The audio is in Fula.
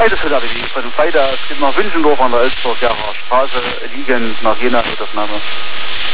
beides für die von dem Feider, es gibt noch Wünschendorf an der Elsburger Straße, liegend nach jener Notaufnahme.